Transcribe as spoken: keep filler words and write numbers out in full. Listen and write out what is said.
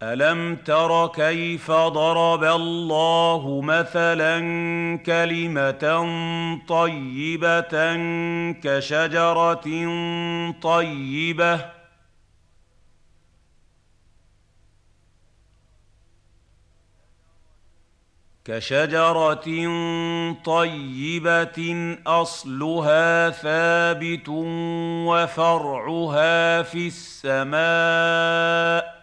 ألم تر كيف ضرب الله مثلا كلمة طيبة كشجرة طيبة كشجرة طيبة أصلها ثابت وفرعها في السماء